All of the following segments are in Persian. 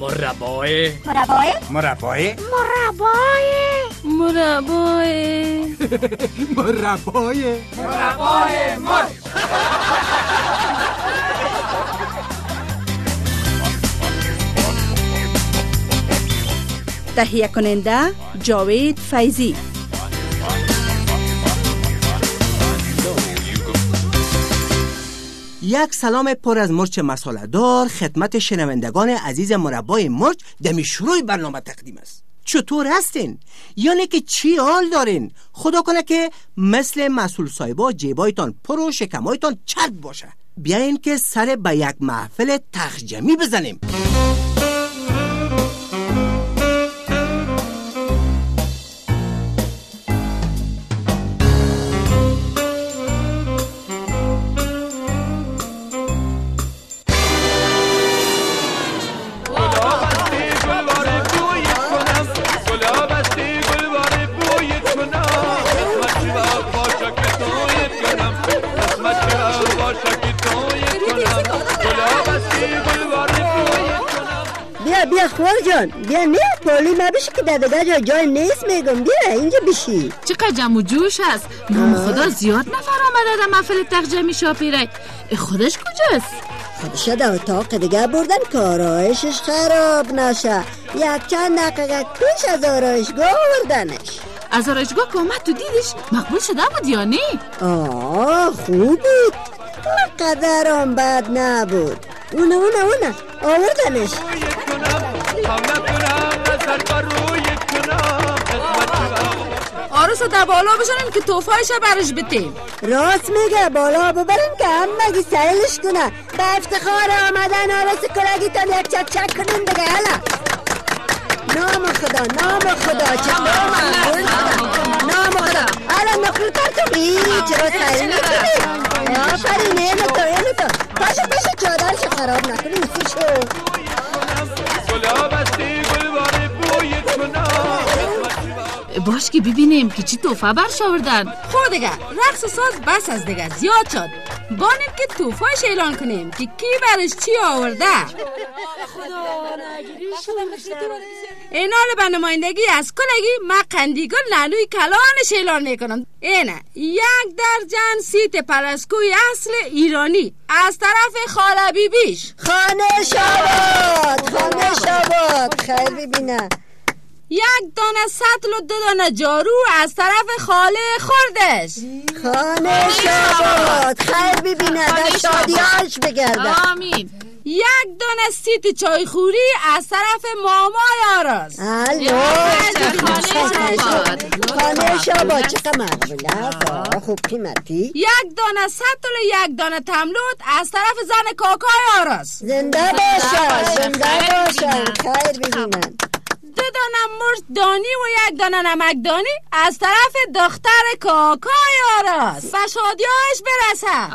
مربای مربای تهیه کننده جاوید فیضی. یک سلام پر از مرچ مساله دار خدمت شنوندگان عزیز مربای مرچ دمی شروع برنامه تقدیم است. چطور هستین؟ یعنی که چی حال دارین؟ خدا کنه که مثل مسئول صاحبا جیبایتان پر و شکمایتان چرب باشه. بیاین که سر به یک محفل تخجمی بزنیم. بیا خوار جان، بیا نه پالی ما بشی که دادگاه جای نیست میگم. بیا اینجا بشی. چقدر جمع و جوش هست. نام خدا زیاد نفر آمده در محفل تخجمی شاپیرک. خودش کجاست؟ خودش در اتاق دیگه بردن که آرایشش خراب نشه. یک چند دقیقه پیش از آرایشگاه آوردنش. از آرایشگاه که اومد تو دیدش مقبول شده بود یا نه؟ خوب بود، قدرم بد نبود. اونه آوردنش. آرسو در بالا بشنیم که توفایش برش بتیم. راست میگه، بالا ببرین که همگی سیلش کنه. به افتخار آمدن آرس کلگی تان یک چک کنیم دیگه. هلا نام خدا چه نام خدا. هلا نقل تو بی چرا سیل میکنی؟ آفرین اینو تو پاشو چادرشو خراب نکنی. اسی شو باش که ببینیم که چی توفه برش آوردن. خود دیگه رقص ساز بس از دیگه زیاد شد. بانیم که توفهش اعلان کنیم که کی برش چی آورده. اینال به نمایندگی از کلگی ما قندیگل نانوی کلانش اعلان میکنم. اینه 1 درجن سیت پلسکوی اصل ایرانی از طرف خاله بیبیش. خانه شاباد خیر ببینه. 1 دانه سطل و 2 دانه جارو از طرف خاله خوردش. خانه شاباد خیر ببینه، در شادیاش بگرده. آمین. 1 دانه سیت چایخوری از طرف مامای آراز. خانه شاباد چقدر مقبوله، خوب قیمتی. 1 دانه سطل و 1 دانه تملوت از طرف زن کاکای آراز. زنده باشن خیر ببینن. 2 دانه مرچ دانی و 1 دانه نمک دانی از طرف دختر کاکای آراز. به شادیاش برسه.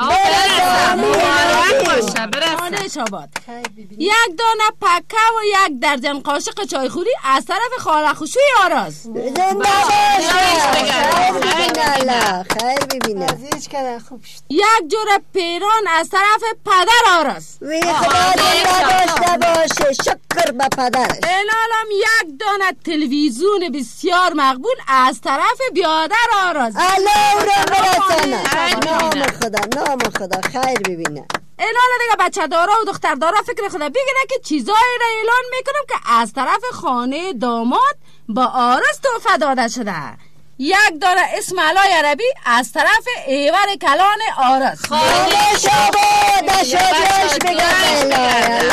خانه شاباد. 1 دانه پکه و 1 درجن قاشق چایخوری از طرف خاله خوشوی آراز. زنده باشن خیر ببینه. 1 جور پیران از طرف پدر آراز. وی خدا داشته باشه، شکر به پدرش. اینالم 1 دانه تلویزیون بسیار مقبول از طرف بیادر آراز. الله را برسانه. نام خدا خیر ببینه. اینالا دیگه بچه دارا و دختر دارا فکر خدا بگیره که چیزایی را اعلان میکنم که از طرف خانه داماد با آرز توفه داده شده. 1 دانه اسم علای عربی از طرف ایور کلان آرز. خانه شاباد شادیاش بگرده.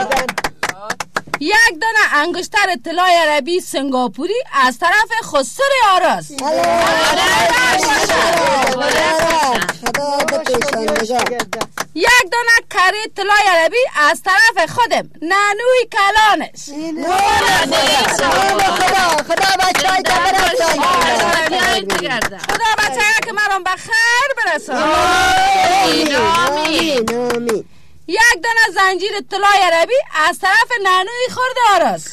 1 دانه انگشتر طلای عربی سنگاپوری از طرف خسر آراز. خدا پیشان 1 دانه کره طلای عربی از طرف خودم نانوی کلانش. خدا بچه‌ای تا برسان. خدا بچه‌ای که مرام بخیر برسان. آمین. 1 دانه زنجیر طلای عربی از طرف نانوی خورد آراز.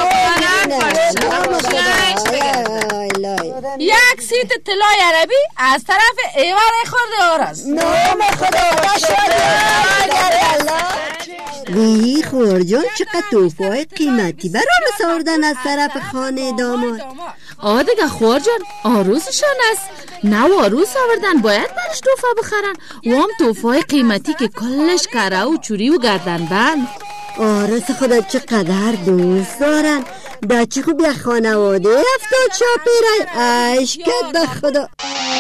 1 سیت طلای عربی از طرف ایوار خورد آراز. نام خدا شد. وی خور مادر جان چقدر توفای قیمتی برای آوردن از طرف خانه داماد. دیگه خوار جان آروزشان است، نه آروز آوردن باید برش توفا بخرن و هم توفای قیمتی که کلش کره و چوری و گردن بند. آرس خدا چقدر دوست دارن، بچه خوب یه خانواده 70 چاپیره عشقت به خدا.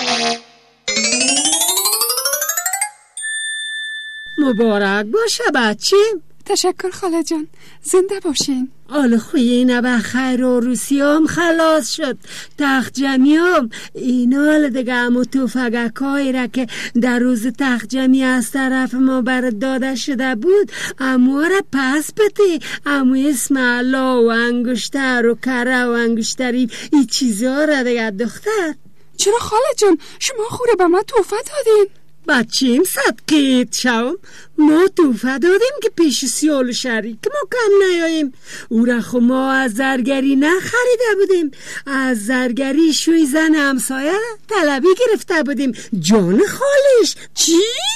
مبارک باشه بچه. تشکر خاله جان، زنده باشین. آل خویینه به خیر و روسیام خلاص شد، تخت جمعیام اینال دیگه امو توفگکایی را که در روز تخت جمعی از طرف ما برد داده شده بود امو را پس بده. امو اسم الله و انگشتر و کره و انگشتری این چیزها را دیگه دختر. چرا خاله جان شما خوره به ما توفه دادین؟ بچیم صدقیت شوم، ما توفه دادیم که پیش سیال شریک ما کم نیاییم. او را خو ما از زرگری نخریده بودیم، از زرگری شوی زن همسایه طلبی گرفته بودیم. جان خالش چی؟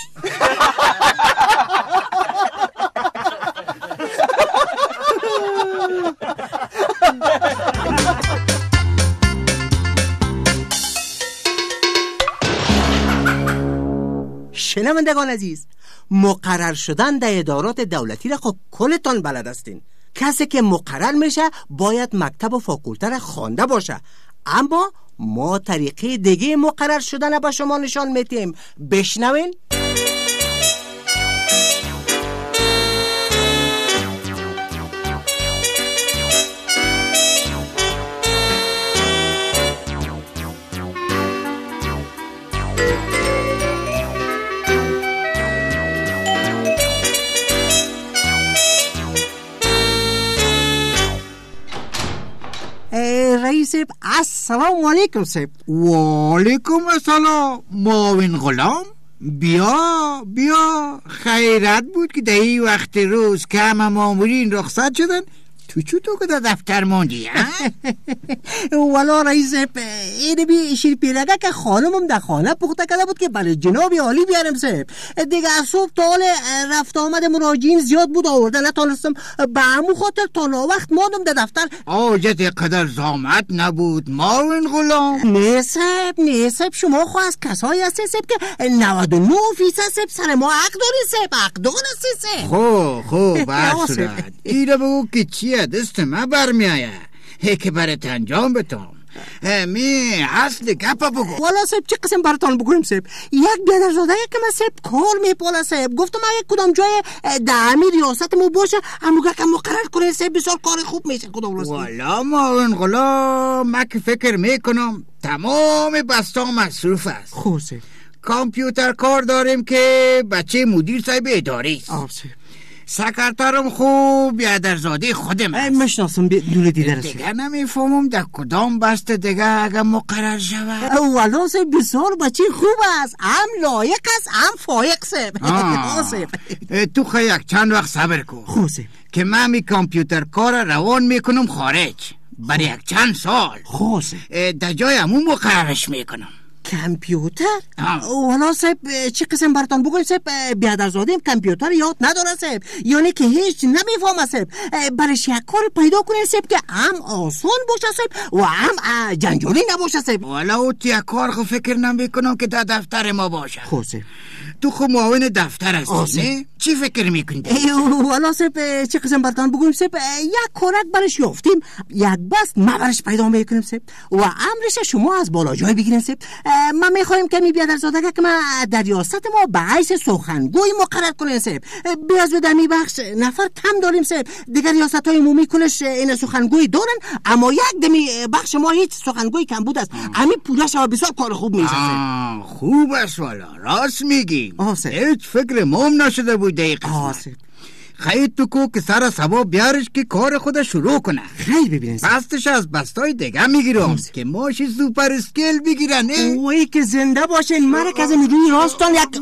شنوندگان عزیز، مقرر شدن در ادارات دولتی را خب کلتان بلد هستین. کسی که مقرر میشه باید مکتب و فاکولته را خوانده باشه، اما ما طریقه دیگه مقرر شدن با شما نشان میدیم. بشنوین. رئیس صاحب السلام علیکم صاحب. و علیکم السلام معاون غلام. بیا خیرت بود که در این وقت روز که همه مامورین رخصت شدن تو چطور که در دفتر موندی؟ والا رئیس صاحب این بی شیر پیرگه که خانمم در خانه پخته کرده بود که برای جناب عالی بیارم صاحب. دیگه از صبح تا حال رفت آمد مراجعین زیاد بود آورده نتانستم، به همون خاطر تا لاوقت ماندم در دفتر. آجت قدر زامت نبود معاون غلام. نه صاحب شما خو از کسایی هستی صاحب که 99% صاحب سر ما حق داری صاحب، حق دار هستی صاحب. خوب برصورت ایره بگو که چیه دست من برمی آیه که برات انجام بتم. می اصل گپا بگو. والا صاحب چه قسم براتان بگویم صاحب؟ یک بیادرزاده که من صاحب کار میپاله صاحب، گفتم اگه کدام جای دعمی ریاست مو باشه هموگه که مقرر کنه صاحب، بسیار کار خوب میشه. کدام راستی والا معاون غلام من که فکر میکنم تمام بستا مصروف است. خوب صاحب کامپیوتر کار داریم که بچه مدیر صاحب اداری است. سکرترم خوب بیادرزاده خودم است. مشناسم دونه دیده رسید. دیگه نمیفهمم در کدام بست دیگه اگه مقرر شود. والا صاحب بسیار بچه خوب است، هم لایق است هم فایق صاحب. تو خیلی چند وقت صبر کن. خوب صاحب که من می کامپیوتر کار روان میکنم خارج برای یک چند سال. خوب صاحب در جای همون مقررش میکنم. کامپیوتر؟ والا صاحب چه قسم براتان بگویم صاحب، بیادرزاده کامپیوتر یاد نداره صاحب، یعنی که هیچ نمیفهمه صاحب. برش یک کار پیدا کنین صاحب که هم آسان باشه صاحب و هم جنجالی نباشه صاحب. والا او یک کار خو فکر نمیکنم که در دفتر ما باشه. خوب صاحب تو خو معاون دفتر هستی نه؟ چی فکر میکنی؟ والا صاحب چه قسم براتان بگویم صاحب، یک کارک برش یافتیم، یک بست ما برش پیدا میکنیم صاحب و امرش شما از بالا جای بگیرین صاحب. ما میخوایم که می بیادرزاده که ما در ریاست ما به حیث سخنگوی مقرر کنیم صاحب. بیاز در می بخش نفر کم داریم صاحب، دیگر ریاست های عمومی کلش این سخنگوی دارن، اما یک دمی بخش ما هیچ سخنگوی کم بود است. همین پولش ها بسیار کار خوب میشه صاحب. خوب است والا، راست میگی. هیچ فکر موم نشده بود دقیقا. خیلی تو کو که سر سبا بیارش که کار خود شروع کنه. خیلی ببینید بستش از بستای دیگه میگیرم که ماشی سوپر اسکیل بگیرن. اوی که زنده باشین، مرکز میدونی راستان یک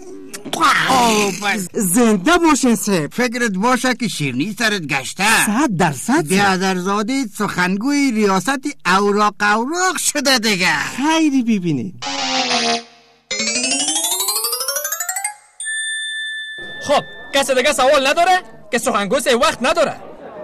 زنده باشین صاحب. فکرت باشه که شیرنی سرت گشته 100%. بیادرزاده سخنگوی ریاست اوراق شده دیگه. خیلی ببینید. خب کسی دیگه سوال نداره؟ که سخنگوی وقت نداره.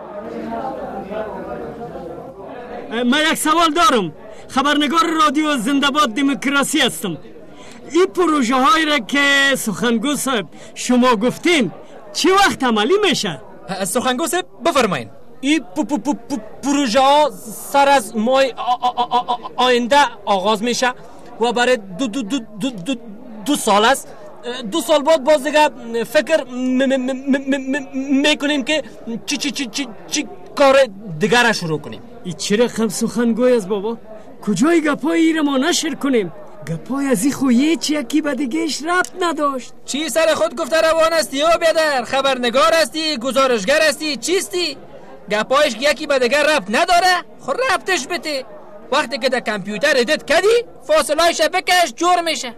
من یک سوال دارم. خبرنگار رادیو زنده‌باد دموکراسی هستم. این پروژه هایی را که سخنگو صاحب شما گفتین چی وقت عملی میشه؟ سخنگو صاحب بفرمایین. این پروژه ها سر از ماه آینده آغاز میشه و برای دو سال است. 2 سال بعد باز دیگه فکر میکنیم که چی کار دیگر را شروع کنیم. این چه رقم سخنگوی است بابا؟ کجای گپای ایره ما نشر کنیم؟ گپای از این خویه یکی به دیگهش ربط نداشت. چی سر خود گفته روان هستی او بیادر؟ خبرنگار هستی؟ گزارشگر هستی؟ چیستی؟ گپایش یکی به دیگر ربط نداره؟ خود ربطش بده. وقتی که در کامپیوتر ادیت کردی فاصله شبکهش جور میشه.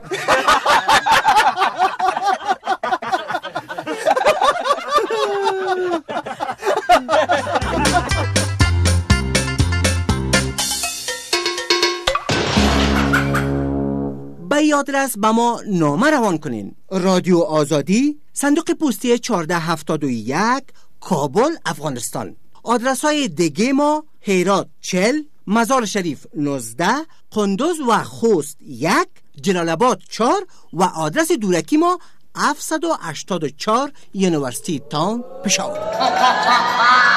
به یادرس به ما نامه روان کنین. رادیو آزادی، صندوق پستی 1471، کابل، افغانستان. آدرس های دیگه ما: هرات 40، مزار شریف 19، قندوز و خوست 1، جلال آباد 4 و آدرس دورکی ما 784 یونیورسیتی تاون، پشاور.